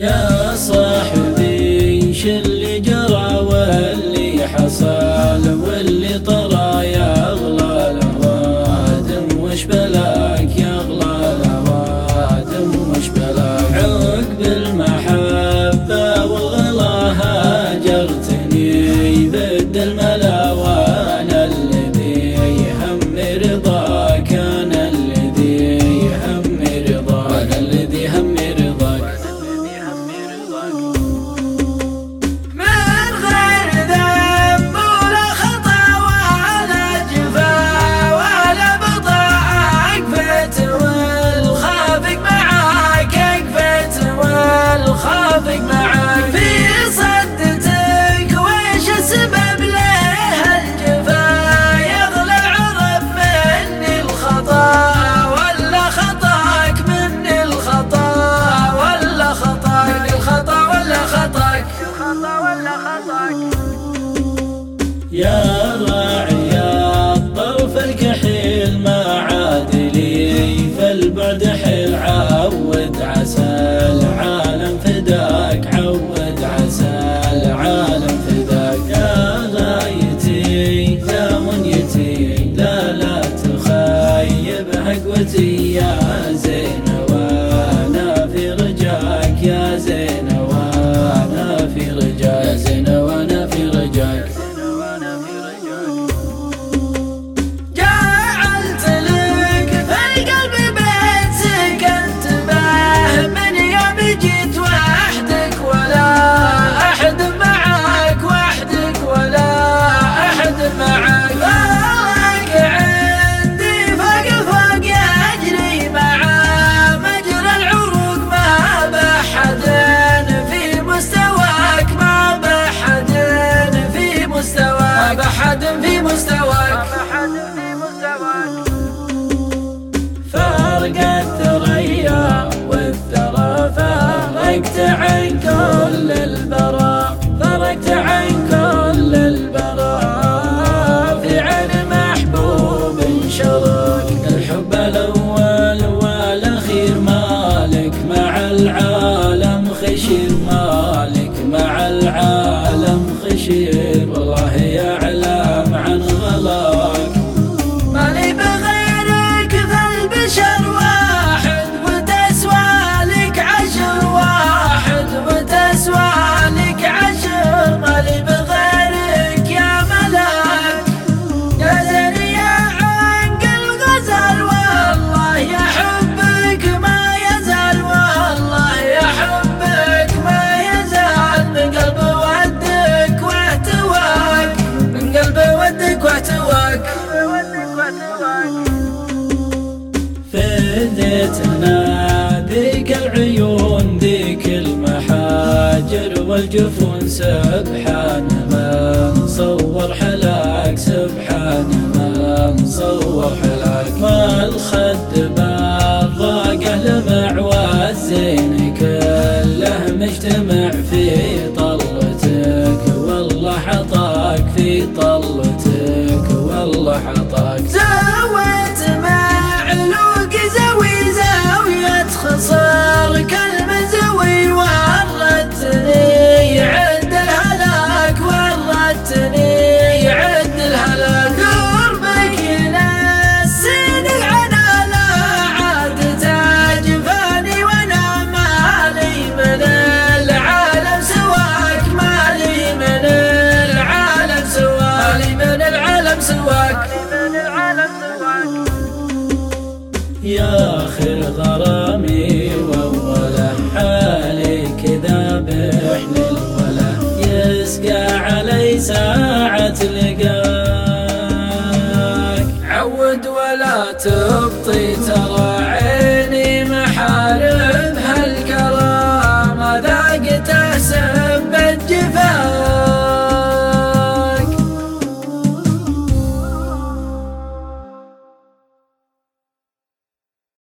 يا صاحبي شو اللي جرى واللي حصل واللي طرى يا أغلى الأوادم، وش بلاك يا أغلى الأوادم وش بلاك؟ عقب المحبة والغلا هاجرتني ضد الملا وانا الذي يهم رضاك، انا الذي يهم رضاك، انا الذي يهم رضاك. يا راعي الطرف الكحيل ما عاد لي فالبعد حيل، عود عسى العالم فداك، عود عسى العالم فداك. يا غايتي يا منيتي لا تخيب هقوتي يا زين وانا في رجاك، يا زين وانا في رجاك، يا زين وانا في رجاك. في مستواك فارق الثريا والثرى، فرقت عن كل البراء، فرقت عن كل البراء. في عين محبوب شرك الحب الأول والأخير، مالك مع العالم خشير، مالك مع العالم خشير. والله يعلم عن غلاك مالي بغيرك فالبشر واحد، وتسوى لك عشر واحد، وتسوى لك عشر. مالي بغيرك يا ملاك يا زين يا عنق الغزال، والله يا حبك ما يزال، والله يا حبك ما يزال. من قلب ودك واحتواك، من قلب ودك واحتواك. فديتنا ذيك العيون ذيك المحاجر والجفون، سبحان من صور حلاك، سبحان من صور حلاك. والخد بالراقه لمع والزين كله مجتمع في طلتك، والله حطاك في طلتك، والله حطاك. زويت معلوق زوي زاوية خصار كلمة زوي، ورتني عد الهلاك، ورتني عد الهلاك. قربك ينسيني العنا لا عاد تجفاني، وانا مالي من العالم سواك، مالي من العالم سواك، مالي من العالم سواك. يا خير غرامي